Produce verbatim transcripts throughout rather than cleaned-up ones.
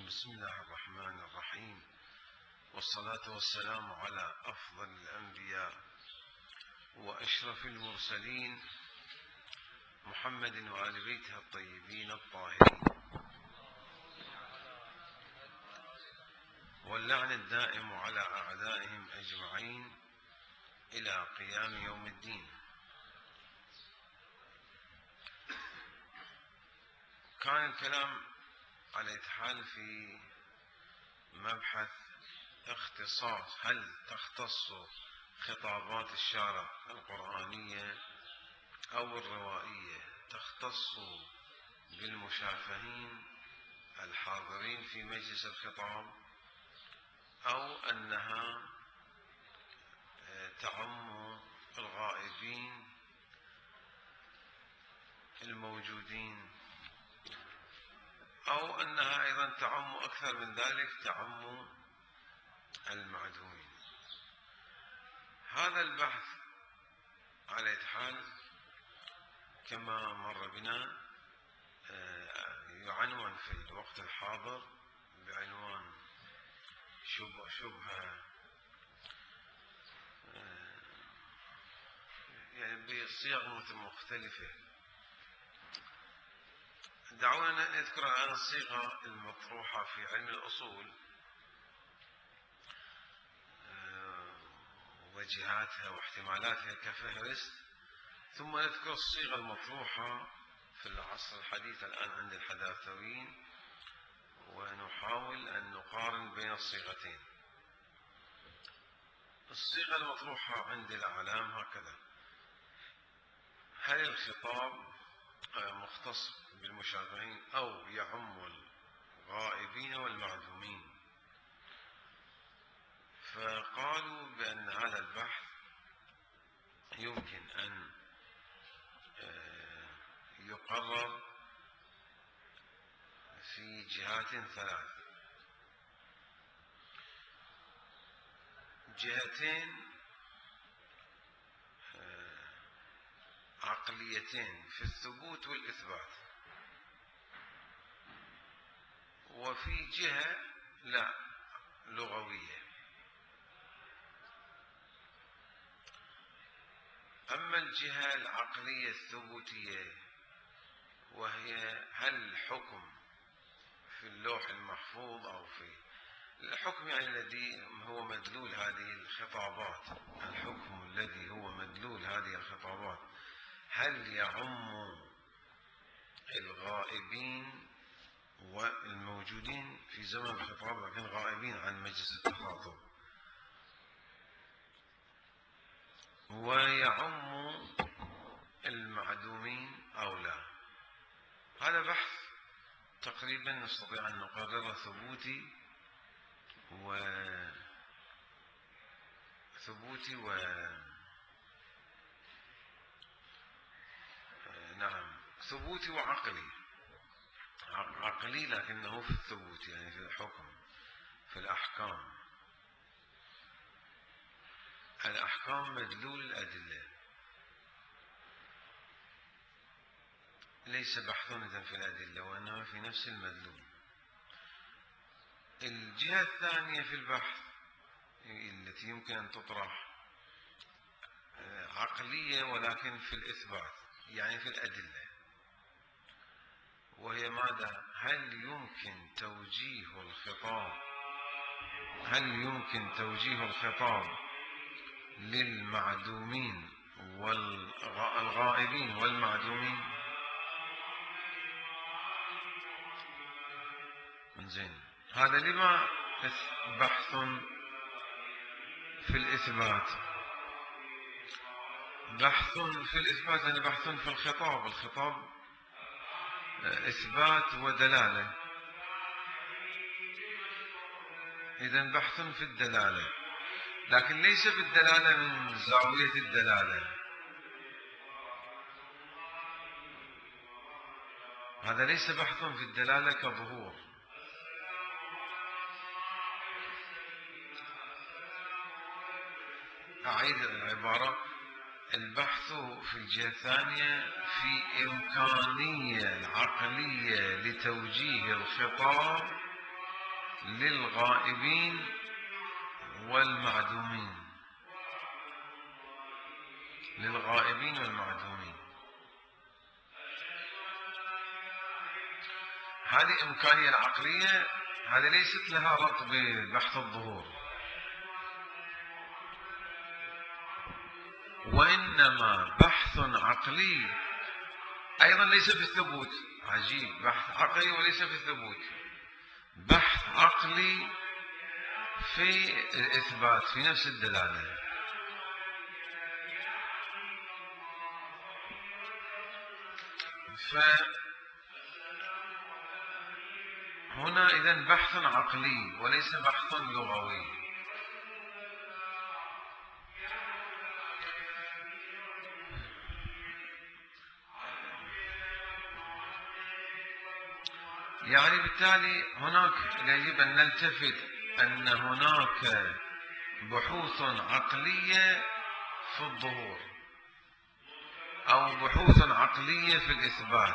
بسم الله الرحمن الرحيم، والصلاة والسلام على أفضل الأنبياء وأشرف المرسلين محمد وآل بيته الطيبين الطاهرين، واللعن الدائم على أعدائهم أجمعين إلى قيام يوم الدين. كان الكلام على إتحال في مبحث اختصاص، هل تختص خطابات الشارع القرآنية أو الروائية تختص بالمشافهين الحاضرين في مجلس الخطاب، أو أنها تعم الغائبين الموجودين، أو أنها أيضا تعم أكثر من ذلك، تعم المعدومين. هذا البحث على إتحال كما مر بنا يعنون في الوقت الحاضر بعنوان شبهة شبهة يعني بصيغ مختلفة. دعونا نذكر الآن الصيغة المطروحة في علم الأصول وجهاتها واحتمالاتها كفهرست، ثم نذكر الصيغة المطروحة في العصر الحديث الآن عند الحداثويين، ونحاول أن نقارن بين الصيغتين. الصيغة المطروحة عند الأعلام هكذا: هل الخطاب مختص بالمشافهين أو يعم الغائبين والمعدومين؟ فقالوا بأن هذا البحث يمكن أن يقرر في جهات ثلاث: جهتين عقليتين في الثبوت والإثبات، وفي جهة لا لغوية. أما الجهة العقلية الثبوتية وهي هل الحكم في اللوح المحفوظ أو في الحكم يعني الذي هو مدلول هذه الخطابات، الحكم الذي هو مدلول هذه الخطابات هل يعم الغائبين والموجودين في زمن الخطاب لكن غائبين عن مجلس التخاطب، ويعم المعدومين أو لا؟ هذا بحث تقريبا نستطيع أن نقرره ثبوتي و ثبوتي و نعم ثبوتي وعقلي. عقلي لكنه في الثبوت، يعني في الحكم، في الأحكام. الأحكام مدلول الأدلة، ليس بحثا في الأدلة وإنما في نفس المدلول. الجهة الثانية في البحث التي يمكن أن تطرح عقلية ولكن في الإثبات، يعني في الأدلة، وهي ماذا؟ هل يمكن توجيه الخطاب هل يمكن توجيه الخطاب للمعدومين والغائبين والمعدومين؟ زين، هذا لما بحث في الإثبات. بحث في الإثبات يعني بحث في الخطاب. الخطاب إثبات ودلالة، إذن بحث في الدلالة، لكن ليس بالدلالة من زاوية الدلالة. هذا ليس بحث في الدلالة كظهور. أعيد العبارة: البحث في الجهة الثانية في إمكانية العقلية لتوجيه الخطاب للغائبين والمعدومين. للغائبين والمعدومين هذه إمكانية العقلية، هذه ليست لها ربط ببحث الظهور، وإنما بحث عقلي أيضا ليس في الثبوت. عجيب، بحث عقلي وليس في الثبوت، بحث عقلي في الإثبات، في نفس الدلالة. فهنا إذن بحث عقلي وليس بحث لغوي. يعني بالتالي هناك يجب أن نلتفت أن هناك بحوث عقلية في الظهور أو بحوث عقلية في الإثبات،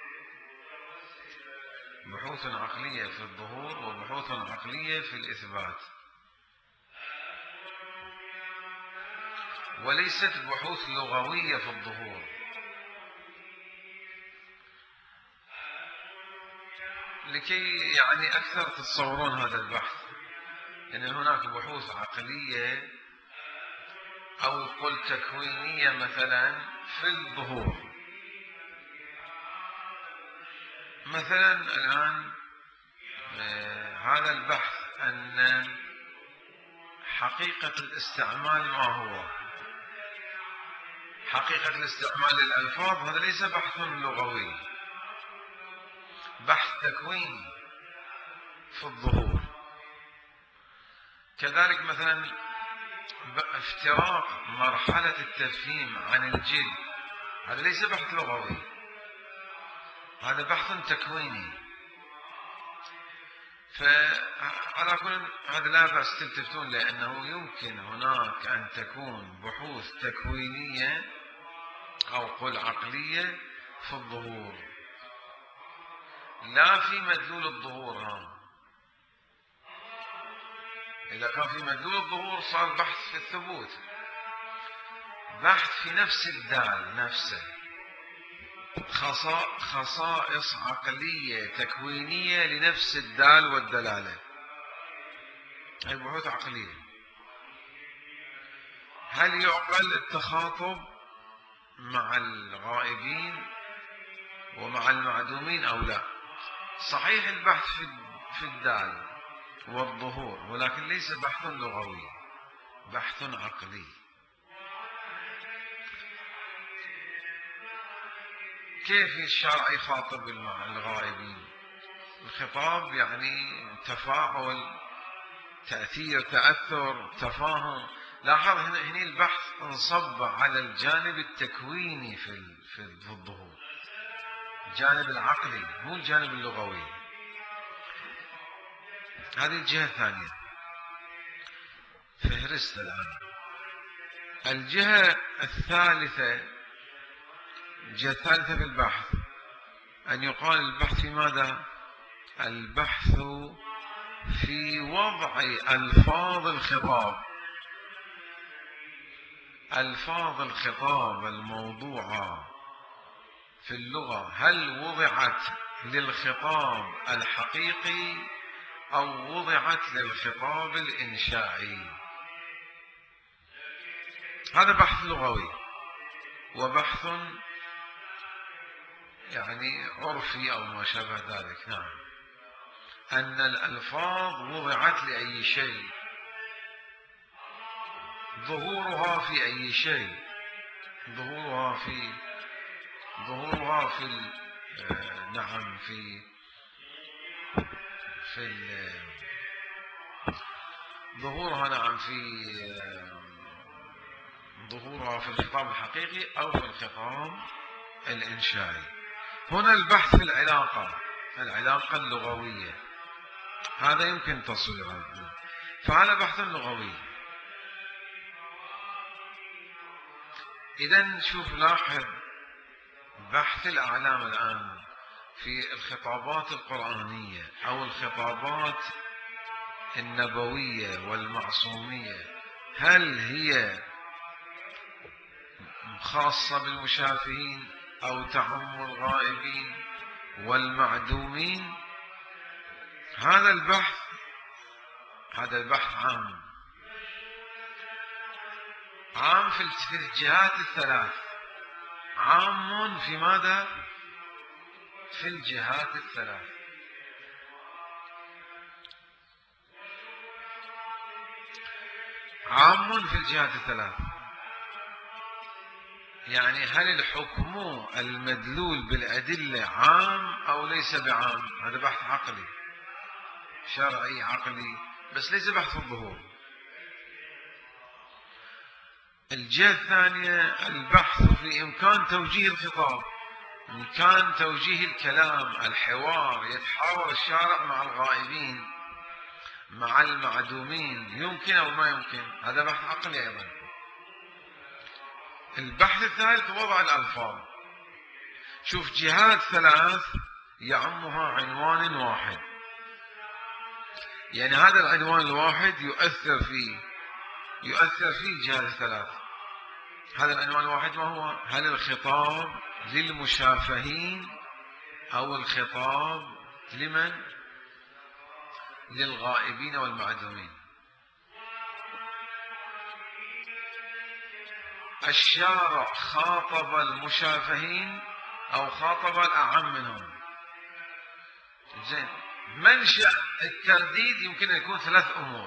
بحوث عقلية في الظهور وبحوث عقلية في الإثبات، وليست بحوث لغوية في الظهور. لكي يعني أكثر تتصورون هذا البحث، أن هناك بحوث عقلية أو قل تكوينية مثلا في الظهور. مثلا الآن آه هذا البحث أن حقيقة الاستعمال ما هو، حقيقة الاستعمال للألفاظ، هذا ليس بحث لغوي، بحث تكويني في الظهور. كذلك مثلا افتراق مرحلة التفهيم عن الجد، هذا ليس بحث لغوي، هذا بحث تكويني. فعلى كل هذا لا بأس تلتفتون، لأنه يمكن هناك أن تكون بحوث تكوينية أو قل عقلية في الظهور، لا في مدلول الظهور. ها إذا كان في مدلول الظهور صار بحث في الثبوت، بحث في نفس الدال نفسه، خصائص عقلية تكوينية لنفس الدال والدلالة، هي بحوث عقلية. هل يعقل التخاطب مع الغائبين ومع المعدومين أو لا؟ صحيح البحث في الدال والظهور، ولكن ليس بحث لغوي، بحث عقلي. كيف الشرع يخاطب الغائبين؟ الخطاب يعني تفاعل، تأثير، تأثر، تفاهم. لاحظ هنا هنا البحث انصب على الجانب التكويني في في الظهور، الجانب العقلي مو الجانب اللغوي. هذه الجهة الثانية، فهرست الآن. الجهة الثالثة، الجهة الثالثة في البحث أن يقال البحث في ماذا؟ البحث في وضع ألفاظ الخطاب، ألفاظ الخطاب الموضوعة في اللغة، هل وضعت للخطاب الحقيقي أو وضعت للخطاب الإنشائي؟ هذا بحث لغوي وبحث يعني عرفي أو ما شابه ذلك. نعم، أن الألفاظ وضعت لأي شيء، ظهورها في أي شيء، ظهورها في ظهورها في ال... آه نعم في في ال... ظهورها نعم في آه ظهورها في الخطاب الحقيقي أو في الخطاب الإنشائي. هنا البحث في العلاقة، العلاقة اللغوية، هذا يمكن تصويره، فهذا بحث لغوي. إذن شوف، لاحظ بحث الأعلام الآن في الخطابات القرآنية أو الخطابات النبوية والمعصومية هل هي خاصة بالمشافهين أو تعم الغائبين والمعدومين؟ هذا البحث هذا البحث عام عام في الجهات الثلاث، عام في ماذا؟ في الجهات الثلاث. عام في الجهات الثلاث، يعني هل الحكم المدلول بالأدلة عام أو ليس بعام؟ هذا بحث عقلي شرعي عقلي، بس ليس بحث الظهور. الجهة الثانية البحث في إمكان توجيه الخطاب، إمكان توجيه الكلام، الحوار، يتحاور الشارع مع الغائبين مع المعدومين، يمكن أو ما يمكن، هذا بحث عقلي أيضا. البحث الثالث وضع الألفاظ. شوف جهات ثلاث يعمها عنوان واحد، يعني هذا العنوان الواحد يؤثر فيه يؤثر فيه الجهات الثلاث. هذا العنوان الواحد ما هو؟ هل الخطاب للمشافهين أو الخطاب لمن؟ للغائبين والمعدومين. الشارع خاطب المشافهين أو خاطب الأعم منهم؟ زين، منشأ الترديد يمكن أن يكون ثلاث أمور.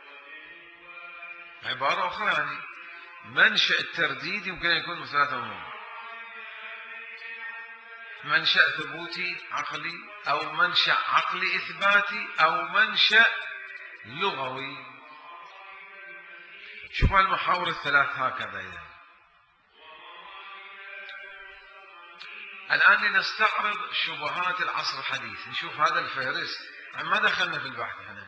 عبارة أخرى يعني منشأ الترديد يمكن أن يكون ثلاث أمور: منشأ ثبوتي عقلي، أو منشأ عقلي إثباتي، أو منشأ لغوي. شوفوا المحاور الثلاث هكذا. يعني الآن لنستعرض شبهات العصر الحديث، نشوف هذا الفهرست، ما دخلنا في البحث هنا،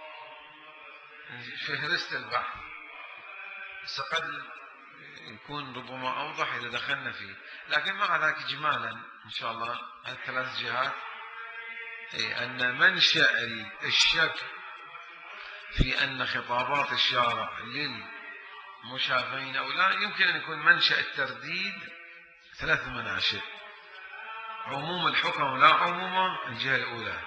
فهرست البحث قد يكون ربما أوضح إذا دخلنا فيه، لكن مع ذلك إجمالا إن شاء الله الثلاث جهات، أي أن منشأ الشك في أن خطابات الشارع للمشافهين أو لا يمكن أن يكون منشأ الترديد ثلاث مناشئ: عموم الحكم لا عموم، الجهة الأولى;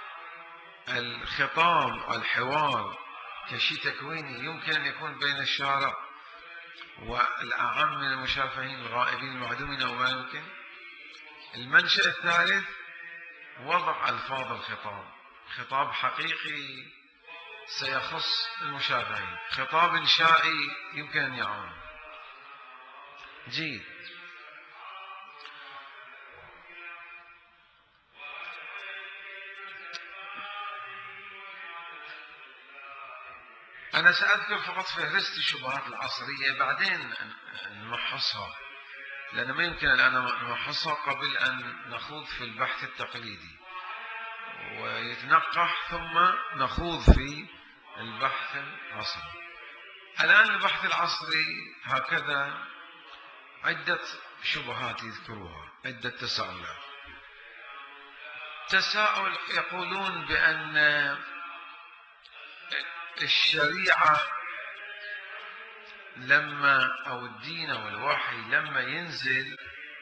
الخطاب الحوار كشيء تكويني يمكن أن يكون بين الشارع والأعم من المشافهين الغائبين المعدومين أو ما يمكن. المنشأ الثالث وضع ألفاظ الخطاب، خطاب حقيقي سيخص المشافهين، خطاب إنشائي يمكن أن يعم. جيد. أنا سأذكر فقط فهرست الشبهات العصرية، بعدين نمحصها، لأن ما يمكن الآن نمحصها قبل أن نخوض في البحث التقليدي ويتنقح ثم نخوض في البحث العصري. الآن البحث العصري هكذا عدة شبهات يذكروها، عدة تساؤلات. تساؤل يقولون بأن الشريعة لما أو الدين أو الوحي لما ينزل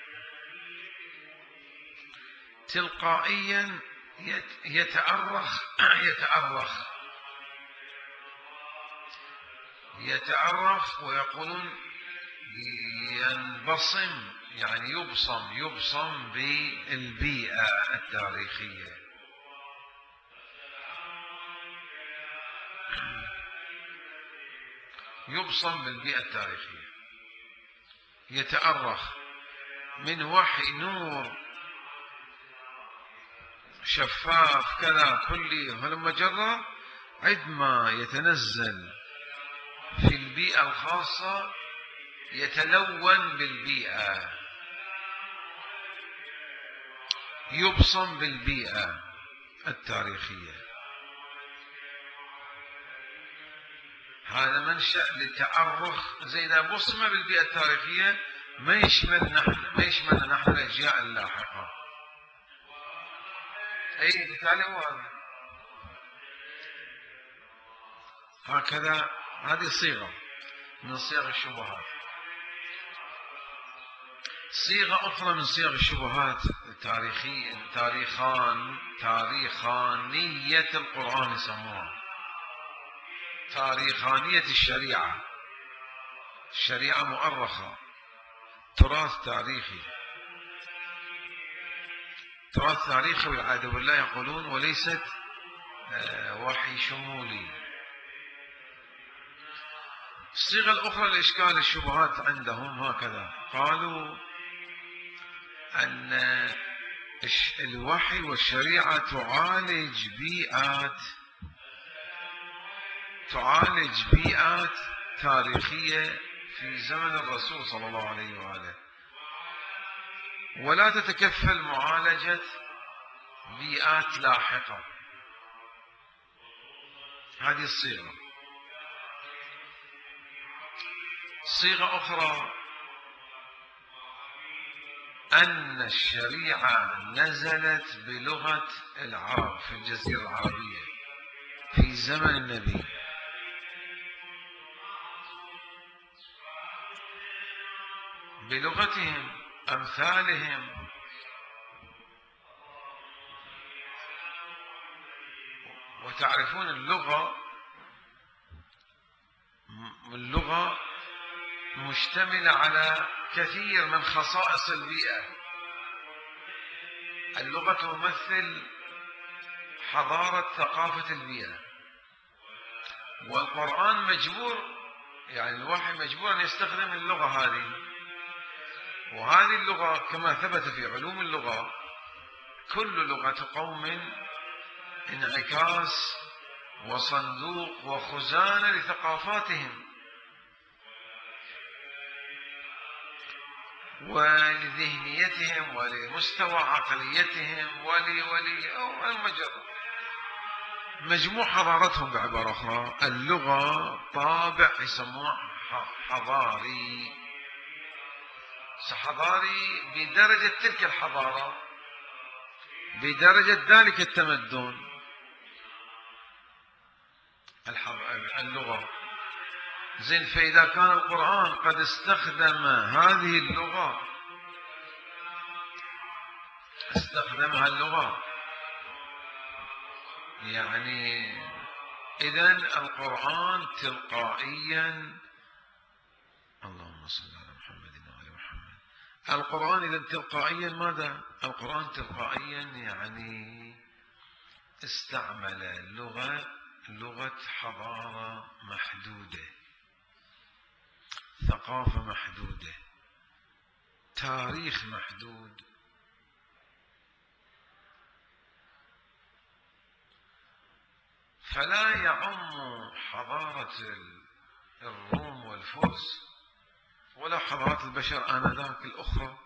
تلقائيا يتأرخ يتأرخ يتأرخ ويقولون ينبصم، يعني يبصم يبصم بالبيئة التاريخية. يبصم بالبيئة التاريخية، يتأرخ من وحي نور شفاف كذا كلي هلما جرى، عندما يتنزل في البيئة الخاصة يتلون بالبيئة، يبصم بالبيئة التاريخية. هذا منشأ للتأرخ، زي إذا بصم بالبيئة التاريخية ما يشمل نحن ما يشملنا نحن الأجيال اللاحقة. أي بالتالي هو هذا. هكذا. هذه صيغة من صيغ الشبهات. صيغة أخرى من صيغ الشبهات التاريخية، تاريخان تاريخانية القرآن يسموها، تاريخانية الشريعة. الشريعة مؤرخة، تراث تاريخي، تراث تاريخي والعياذ بالله يقولون، وليست وحي شمولي. الصيغة الأخرى لإشكال الشبهات عندهم هكذا، قالوا أن الوحي والشريعة تعالج بيئات تعالج بيئات تاريخية في زمن الرسول صلى الله عليه وآله، ولا تتكفل معالجة بيئات لاحقة. هذه الصيغة. صيغة أخرى أن الشريعة نزلت بلغة العرب في الجزيرة العربية في زمن النبي، بلغتهم أمثالهم، وتعرفون اللغة اللغة مشتملة على كثير من خصائص البيئة. اللغة تمثل حضارة ثقافة البيئة، والقرآن مجبور، يعني الوحي مجبور أن يستخدم اللغة هذه. وهذه اللغة كما ثبت في علوم اللغة، كل لغة قوم انعكاس وصندوق وخزانة لثقافاتهم ولذهنيتهم ولمستوى عقليتهم ولي ولي أو المجرد مجموع حضارتهم. بعبارة أخرى، اللغة طابع يسموه حضاري، حضاري بدرجة تلك الحضارة، بدرجة ذلك التمدن. اللغة زين، فإذا كان القرآن قد استخدم هذه اللغة، استخدمها اللغة، يعني إذن القرآن تلقائيا، اللهم صل على محمد وآل محمد، القرآن إذن تلقائيا ماذا؟ القرآن تلقائيا يعني استعمل لغة لغة حضارة محدودة، ثقافة محدودة، تاريخ محدود. فلا يعم حضارة الروم والفرس ولا حضارات البشر آنذاك الأخرى،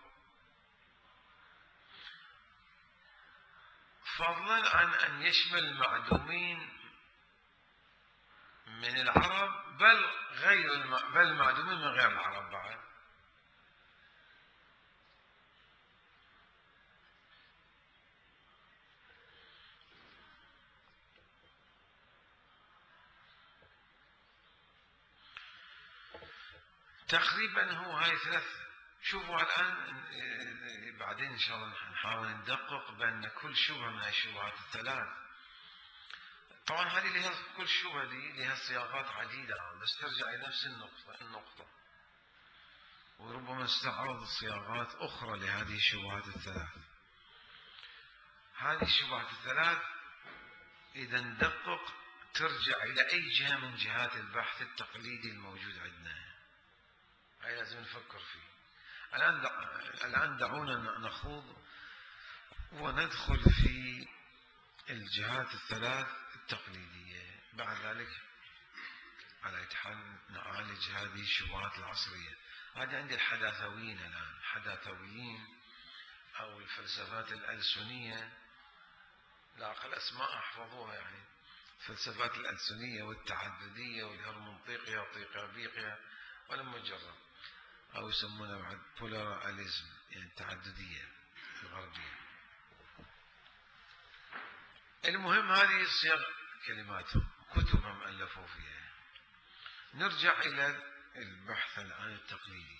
فضلا عن أن يشمل المعدومين من العرب، بل غير الم... بل المعدومين من غير العرب بعد. تقريبا هو هاي ثلاث. شوفوا الآن بعدين إن شاء الله نحاول ندقق بأن كل شبهة من الشبهات الثلاث، طبعا هذه لها كل شبهة دي لها صياغات عديدة، بس ترجع إلى نفس النقطة النقطة وربما استعرض صياغات أخرى لهذه الشبهات الثلاث. هذه الشبهات الثلاث إذا ندقق ترجع إلى أي جهة من جهات البحث التقليدي الموجود عندنا، هاي لازم نفكر فيه. الآن دع... الآن دعونا نخوض وندخل في الجهات الثلاث التقليدية، بعد ذلك على أي حال نعالج هذه الشبهات العصرية. هذه عند الحداثويين الآن، حداثويين أو الفلسفات الألسنية، لا أقل أسماء أحفظوها، يعني الفلسفات الألسنية والتعددية والهرمنطيقية والطيقابيقية والمجرد، أو يسمونها بعد بولاراليزم، يعني التعددية الغربية. المهم هذه الصيغ كلماتهم، كتبهم ألفوا فيها. نرجع إلى البحث الآن التقليدي.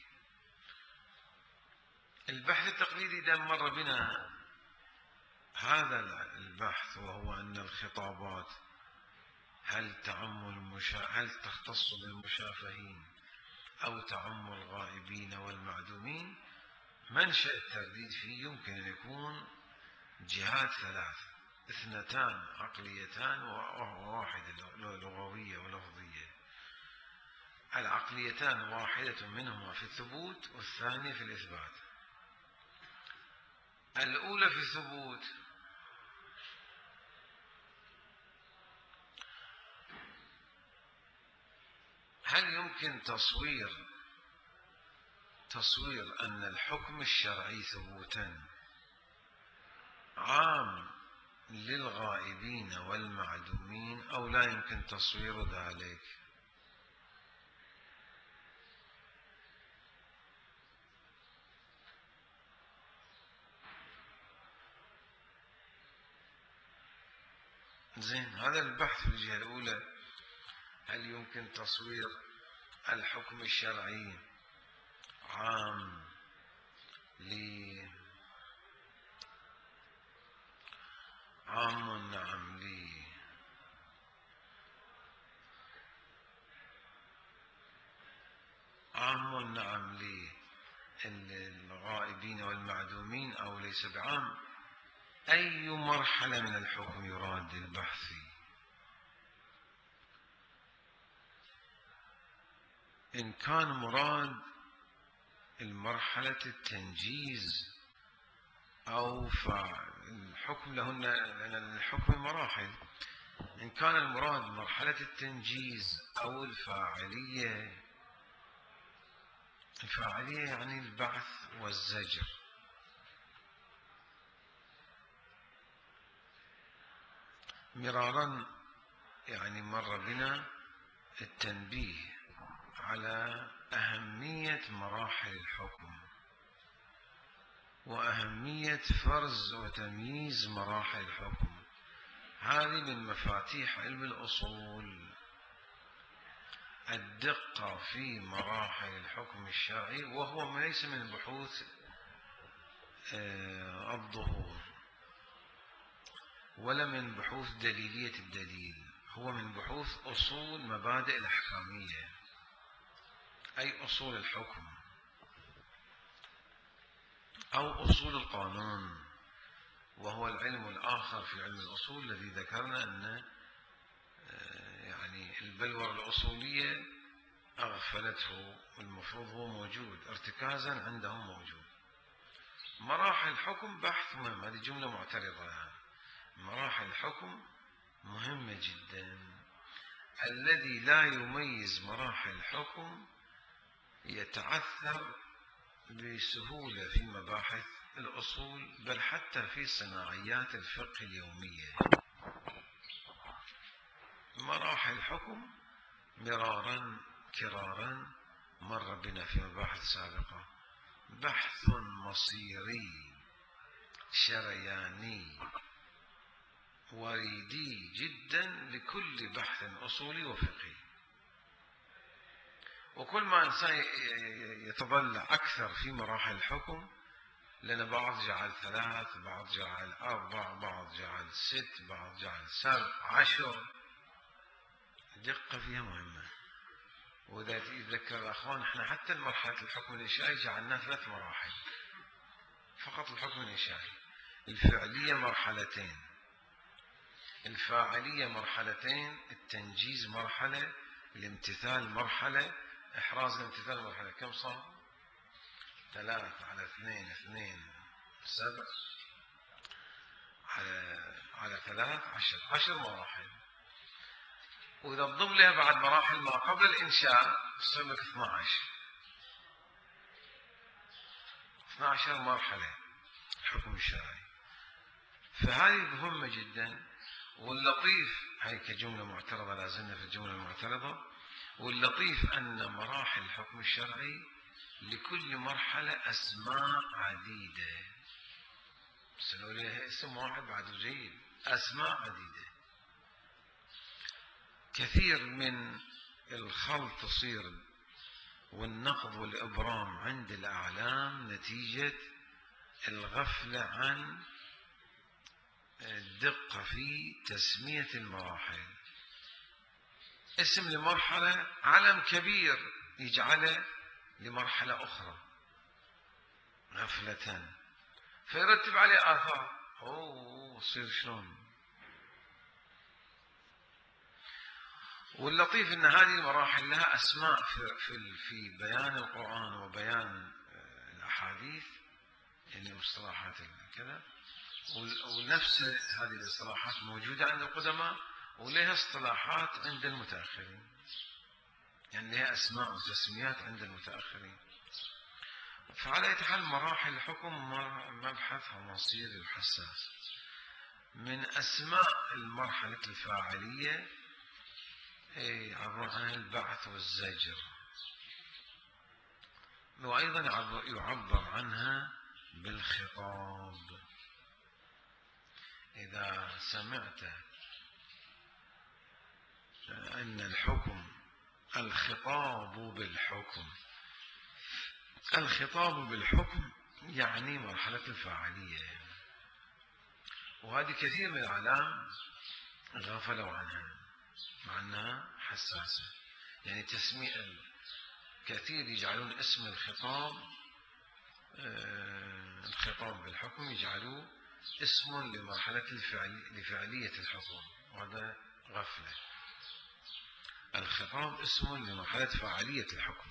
البحث التقليدي ده مر بنا هذا البحث، وهو أن الخطابات هل تعم المشا... هل تختص بالمشافهين أو تعم الغائبين والمعدومين. منشأ الترديد فيه يمكن أن يكون جهات ثلاث، اثنتان عقليتان وواحدة لغوية ولفظية. العقليتان واحدة منهما في الثبوت والثانية في الإثبات. الأولى في الثبوت هل يمكن تصوير تصوير أن الحكم الشرعي ثبوتا عام للغائبين والمعدومين أو لا يمكن تصوير ذلك؟ زين، هذا البحث في الجهة الأولى. هل يمكن تصوير الحكم الشرعي عام ل عام نعم لي عام نعم للغائبين والمعدومين أو ليس بعام؟ أي مرحلة من الحكم يراد البحث فيه؟ إن كان مراد المرحلة التنجيز أو الحكم لهن، لأن الحكم مراحل. إن كان المراد مرحلة التنجيز أو الفاعلية، الفاعلية يعني البعث والزجر. مرارا يعني مر بنا التنبيه على أهمية مراحل الحكم وأهمية فرز وتمييز مراحل الحكم. هذه من مفاتيح علم الأصول، الدقة في مراحل الحكم الشرعي، وهو ليس من بحوث الظهور ولا من بحوث دليلية الدليل، هو من بحوث أصول مبادئ الأحكامية، أي أصول الحكم أو أصول القانون، وهو العلم الآخر في علم الأصول الذي ذكرنا أن يعني البلورة الأصولية أغفلته، والمفروض هو موجود ارتكازا عندهم موجود. مراحل الحكم بحث مهم، هذه جملة معترضة يعني. مراحل الحكم مهمة جدا. الذي لا يميز مراحل الحكم يتعثر بسهولة في مباحث الأصول، بل حتى في صناعيات الفقه اليومية. مراحل الحكم مرارا كرارا مر بنا في مباحث سابقة، بحث مصيري شرياني وريدي جدا لكل بحث أصولي وفقهي. وكل ما إنسان يتضلع أكثر في مراحل الحكم، لأن بعض جعل ثلاث، بعض جعل أربع، بعض جعل ست، بعض جعل سبع، عشر، دقة فيها مهمة. وإذا يتذكر الأخوان احنا حتى المرحلة الحكم الإنشائي جعلناه ثلاث مراحل فقط. الحكم الإنشائي الفعلية مرحلتين، الفاعلية مرحلتين، التنجيز مرحلة، الامتثال مرحلة، إحراز الامتثال مرحلة. كم صار؟ ثلاث على اثنين، اثنين سبع على على ثلاث عشر، عشر مراحل. وإذا تضم لها بعد مراحل ما قبل الإنشاء يصير لك اثني عشر اثني عشر مرحلة الحكم الشرعي. فهذه مهمة جدا. واللطيف، هي كجملة معترضة، لازلنا في الجملة المعترضة. واللطيف أن مراحل الحكم الشرعي لكل مرحلة أسماء عديدة، سنقول لها اسم واحد بعد جيد، أسماء عديدة. كثير من الخلط يصير والنقض والإبرام عند الأعلام نتيجة الغفلة عن الدقة في تسمية المراحل. اسم لمرحلة علم كبير يجعله لمرحلة أخرى غفلة، فيرتب عليه آثار. أوه يصير شلون؟ واللطيف أن هذه المراحل لها أسماء في في بيان القرآن وبيان الأحاديث، يعني مصطلحات كذا، ونفس هذه الاصطلاحات موجودة عند القدماء ولها اصطلاحات عند المتأخرين، يعني لها أسماء وتسميات عند المتأخرين. فعلى أي حال مراحل الحكم مبحث مصيري وحساس. من أسماء المرحلة الفاعلية يعبر عنها البعث والزجر، وأيضا يعبر عنها بالخطاب. إذا سمعت أن الحكم الخطاب بالحكم الخطاب بالحكم يعني مرحلة الفاعلية، وهذه كثير من الأعلام غفلوا عنها مع أنها حساسة. يعني تسمية كثير يجعلون اسم الخطاب الخطاب بالحكم يجعلوه اسم لمرحلة لفعلية الحكم، وهذا غفلة. الخطاب اسم لمرحلة فاعلية الحكم،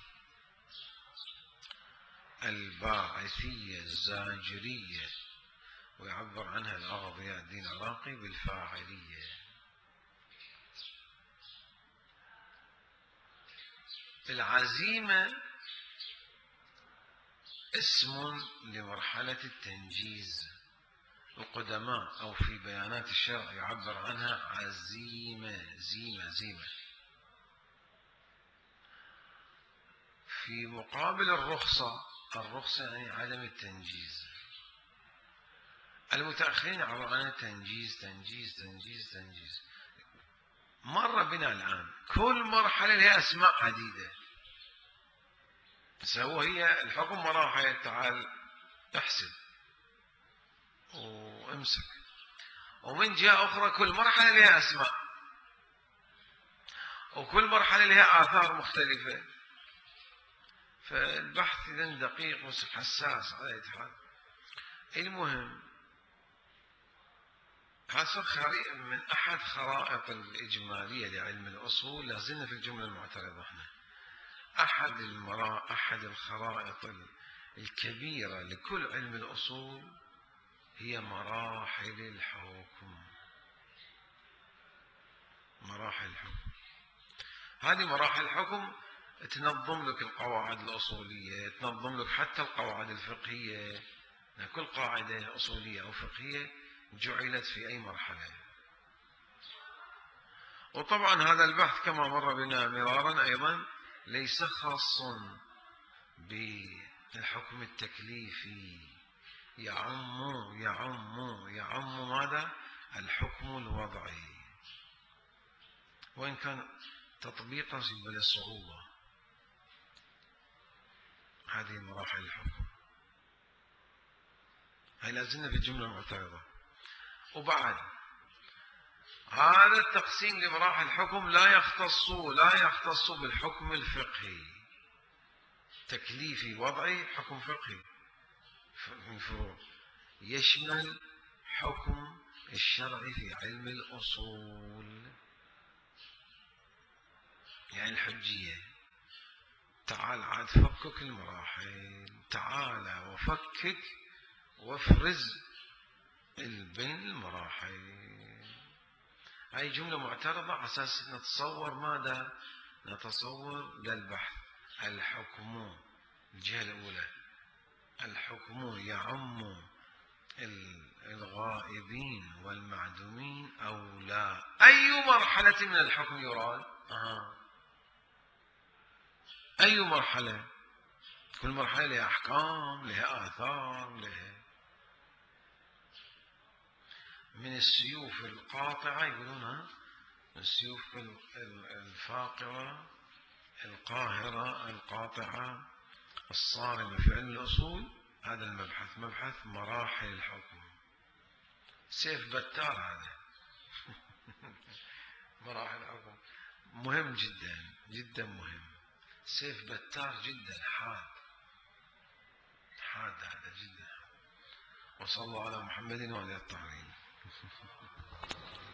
الباعثية الزاجرية، ويعبر عنها الأغا ضياء الدين العراقي بالفاعلية. العزيمة اسم لمرحلة التنجيز، القدماء أو في بيانات الشرع يعبر عنها عزيمة زيمة زيمة. في مقابل الرخصة، الرخصة يعني عدم التنجيز، المتأخرين يعبر عنها تنجيز تنجيز تنجيز تنجيز. مر بنا الآن كل مرحلة لها أسماء عديدة، سوى هي الحكم مراحل، تعال احسب وامسك. ومن جهة أخرى كل مرحلة لها أسماء، وكل مرحلة لها آثار مختلفة. فالبحث إذن دقيق وحساس على أي حال. المهم هذا من أحد خرائط الإجمالية لعلم الأصول، لازلنا في الجملة المعترضة احنا. أحد المرا أحد الخرائط الكبيرة لكل علم الأصول هي مراحل الحكم. مراحل الحكم هذه مراحل الحكم تنظم لك القواعد الأصولية، تنظم لك حتى القواعد الفقهية. كل قاعدة أصولية أو فقهية جعلت في أي مرحلة. وطبعا هذا البحث كما مر بنا مرارا أيضا ليس خاصا بالحكم التكليفي، يعم يعم يعم ماذا؟ الحكم الوضعي، وإن كان تطبيقا بلا صعوبة. هذه مراحل الحكم، هاي لازلنا في الجملة المعترضة. وبعد هذا التقسيم لمراحل الحكم لا يختص لا يختص بالحكم الفقهي، تكليفي وضعي حكم فقهي من فروع، يشمل حكم الشرع في علم الأصول، يعني الحجية. تعال عاد فكك المراحل، تعال وفكك وافرز البن المراحل. هاي جملة معترضة على أساس نتصور ماذا؟ نتصور للبحث الحكم. الجهة الأولى الحكم يعم الغائبين والمعدومين أو لا. أي مرحلة من الحكم يراد؟ آه. أي مرحلة؟ كل مرحلة لها أحكام، لها آثار، لها من السيوف القاطعة يقولونها، السيوف الفاقرة القاهرة القاطعة الصارمة في علم الأصول. هذا المبحث مبحث مراحل الحكم. سيف بتار هذا. مراحل الحكم مهم جدا جدا مهم. سيف بتار جدا، حاد حاد هذا جدا. وصلى الله على محمد وعلى الطاهرين.